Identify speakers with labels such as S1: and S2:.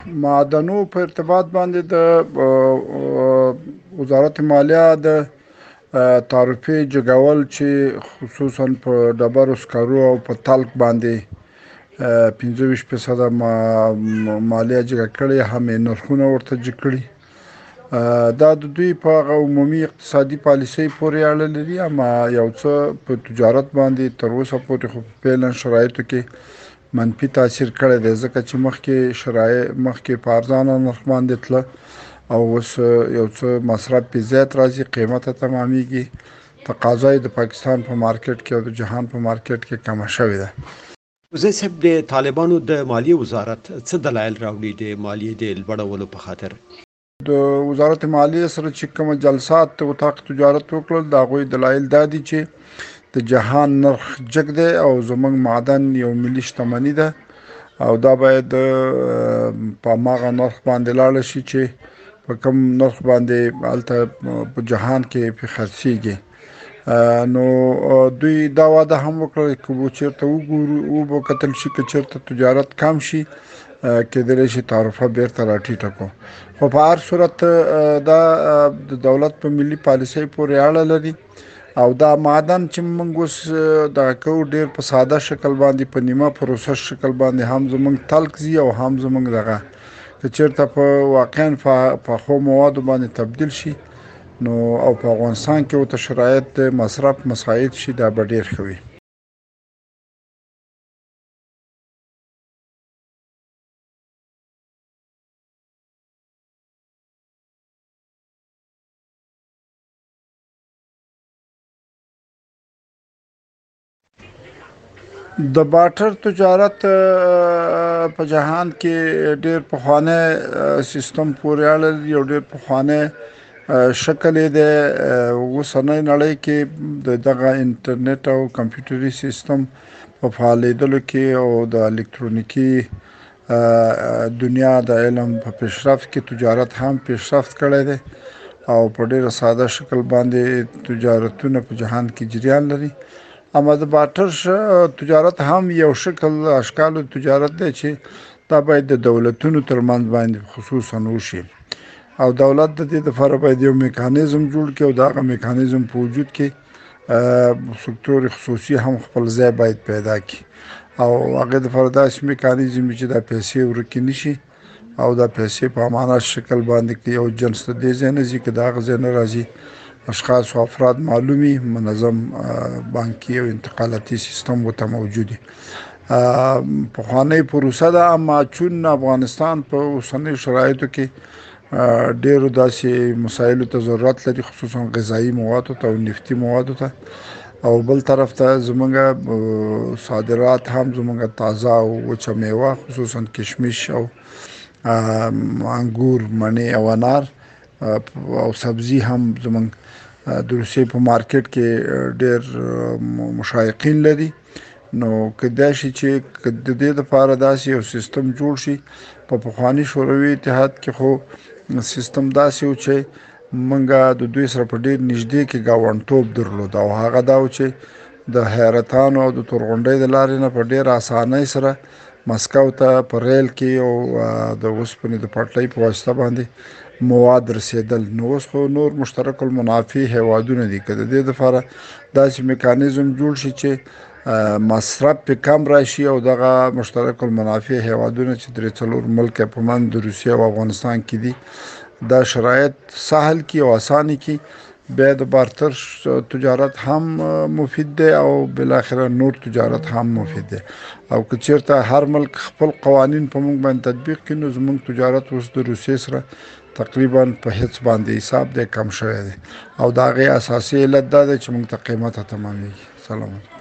S1: معدنو په ارتباط باندې د وزارت مالیه د تعرفې جګول چې خصوصا په ډبرو سکرو او په تلک باندې 25% مالیه جګه کړې، هم یې نرخونه ورته جګ کړي. دا د دوی په عمومي اقتصادي پالیسۍ پورې اړه لري، اما یو څه په تجارت باندې تر اوسه پورې خو په فعلا شرایطو کې منفي تاثیر کړی دی، ځکه چې مخکې په ارزانه نرخ باندې تله او اوس یو څه مصرف پې زیات راځي، قیمته تمامیږي، تقاضا یې د پاکستان په مارکیټ کې او د جهان په مارکیټ کې کمه شوې ده.
S2: وزیر صاحب، د طالبانو د مالیې وزارت څه دلایل راوړي د مالیې د لوړولو په خاطر؟
S1: د وزارت مالیې سره چې کوم جلسات وطاق تجارت وکړل، د هغوی دلایل دا دي چې د جهان نرخ جګ دی او زموږ معدن یو ملي شتمني ده او دا باید په هماغه نرخ باندې لاړه شي چې په کوم نرخ باندې هلته په جهان کې پې خرڅېږي. نو دوی دا واده هم وکړه که چېرته وکتل شي که چېرته تجارت کم شي کېدلی شي تعرفه بیرته راټیټه کړو، خو په هر صورت دا د دولت په ملي پالیسۍ پورې اړه لري او دا معدن چې موږ اوس دغه کوو ډېر په ساده شکل باندې په نیمه پروسس شکل باندې هم زموږ تلک ځي او هم زموږ دغه که چېرته په واقعا پخو موادو باندې تبدیل شي نو او په افغانستان کې ورته شرایط د مصرف مساعد شي، دا به ډېر ښه وي. د بارټر تجارت په جهان کې ډېر پخوانی سیستم پورې اړه لري او ډېر پخوانی شکل یې دی. اوسنۍ نړۍ کې دغه انټرنیټ او کمپیوټري سیستم په فعالېدلو کې او د الکترونیکي دنیا د علم په پیشرفت کې تجارت هم پیشرفت کړی دی او په ډېره ساده شکل باندې تجارتونه په جهان کې جریان لري. اما د بارټر تجارت هم یو شکل اشکال تجارت دی چې دا باید د دولتونو ترمنځ باندې خصوصا وشي او دولت د دې لپاره باید یو میکانیزم جوړ کړي او دغه میکانیزم په وجود کې سکتور خصوصي هم خپل ځای باید پیدا کړي او هغه د لپاره داسې میکانیزم چې دا پیسې ورکې نشي او دا پیسې په امانت شکل باندې کې یو جنس ته دې ځای نه ځي که د هغه ځای نه راځي اشخاص و افراد معلومي، منظم بانکي او انتقالاتي سیستم ورته موجود وي. پخوانۍ پروسه ده، اما چون افغانستان په اوسنیو شرایطو کې ډېرو داسې مسایلو ته ضرورت لري، خصوصا غذایي موادو ته او نفتي موادو ته، او بل طرف ته زموږ صادرات هم زموږ تازه او وچه میوه خصوصا کشمش او انګور، مڼې او انار او سبزي هم زموږ د روسیې په مارکیټ کې ډېر مشایقین لري. نو کېدای شي چې د دې لپاره داسې یو سیستم جوړ شي. په پخواني شوروي اتحاد کې خو سیستم داسې و چې موږ د دوی سره په ډېر نږدې کې ګاونډتوب درلود او هغه دا و چې د حیرتانو او د تورغونډۍ د لارې نه په ډېر اسانۍ سره مسکو ته په ریل کې او د اوسپنې د پټلۍ په واسطه باندې مواد رسیدل. نو اوس خو نور مشترک المنافع هیوادونه دي، که د دې لپاره داسې میکانیزم جوړ شي چې مصرف پې کم راشي او دغه مشترک المنافع هیوادونه چې 3-4 ملک په منځ د روسیې او افغانستان کې دي دا شرایط سهل کی او اسانه کی، بیا د بارتر تجارت هم مفید دی او بالاخره نور تجارت هم مفید دی او که چېرته هر ملک خپل قوانین په موږ باندې تطبیق کړي نو زموږ تجارت اوس د روسیې سره تقریبا په هیڅ باندې حساب دی کم شوی دی او د هغې اساسي علت دا دی چې موږ ته قیمته تمامیږي. سلام.